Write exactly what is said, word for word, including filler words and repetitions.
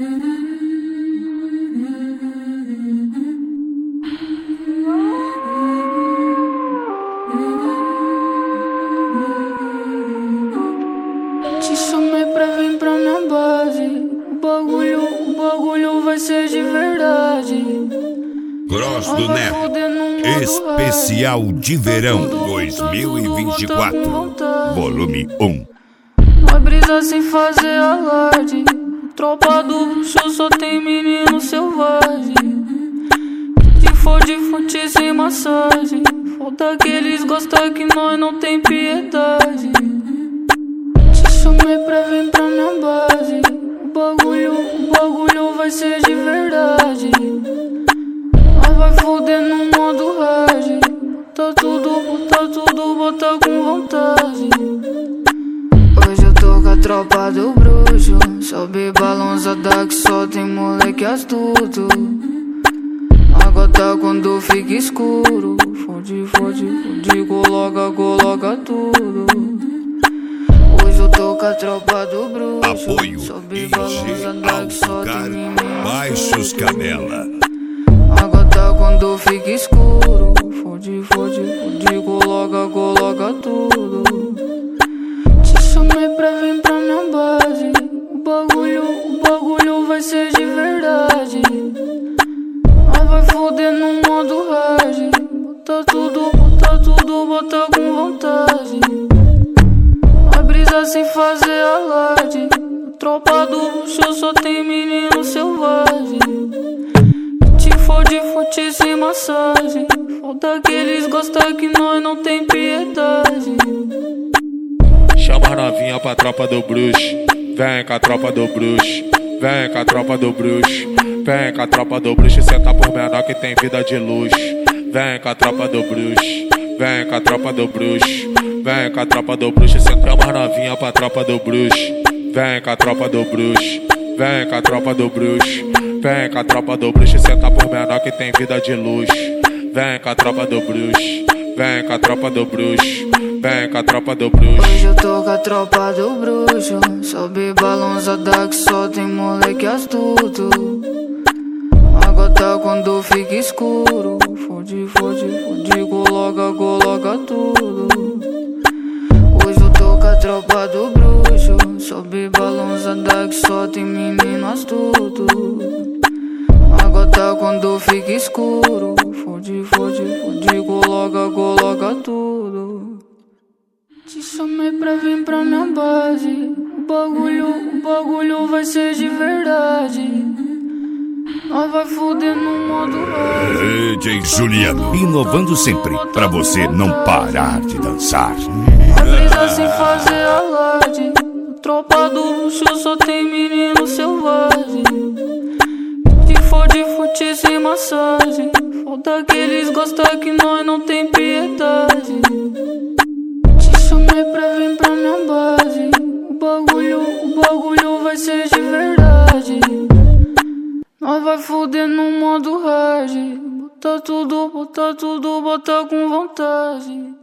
Te chamei pra vir pra minha base. O bagulho, o bagulho vai ser de verdade. Cross do Nep, especial de verão dois mil e vinte e quatro, volume um. Vai brisar sem fazer alarde. Tropa do bruxo só tem menino selvagem. De fode, fute sem massagem. Foda que eles gostam que nós não tem piedade. Te chamei pra vir pra minha base. O bagulho, o bagulho vai ser de verdade. Nós vai foder no modo hard. Bota tudo, bota tudo, bota com vontade. Hoje eu tô com a tropa do bruxo. Sobe balançada que só tem moleque astuto. A gota quando fica escuro. Fode, fode, fode, coloca, coloca tudo. Hoje eu tô com a tropa do bruxo. Apoio Sobe I G balançada que só tem menino Baixos Canela. A gota quando fica escuro. Fode, fode, fode, coloca, coloca tudo. Te chamei pra vir pra minha base. O bagulho, o bagulho vai ser de verdade. Nós vai foder no modo hard. Bota tudo, bota tudo, bota com vontade. Vai brisar sem fazer alarde. A tropa do bruxo só tem menino selvagem. Te fode, fute sem massagem. Foda que eles gostam que nós não tem piedade. Chama a novinha pra tropa do bruxo. Vem com a tropa do bruxo. Vem com a tropa do bruxo. Vem com a tropa do bruxo. Senta por menor que tem vida de luxo. Vem com a tropa do bruxo. Vem com a tropa do bruxo. Vem com a tropa do bruxo. Senta a novinha pra tropa do bruxo. Vem com a tropa do bruxo. Vem com a tropa do bruxo. Vem com a tropa do bruxo. Senta por menor que tem vida de luxo. Vem com a tropa do bruxo. Vem com a tropa do bruxo. Vem com a tropa do bruxo. Hoje eu tô com a tropa do bruxo. Sobe balançada que só tem moleque astuto. A gota quando fica escuro. Fode, fode, fode, coloca, coloca tudo. Hoje eu tô com a tropa do bruxo. Sobe balançada que só tem menino astuto. A gota quando fica escuro. Fode, fode, fode, coloca, coloca tudo. Te chamei pra vir pra minha base. O bagulho, o bagulho vai ser de verdade. Nós vai foder no modo hard. D J Juliano, inovando sempre pra você não parar de dançar. Vai brisar sem fazer alarde. Tropa do bruxo só tem menino selvagem. De fode, fute sem massagem. Foda que eles gostam que nós não tem piedade. Te chamei pra vir pra minha base. O bagulho, o bagulho vai ser de verdade. Nós vai foder no modo hard. Bota tudo, bota tudo, bota com vontade.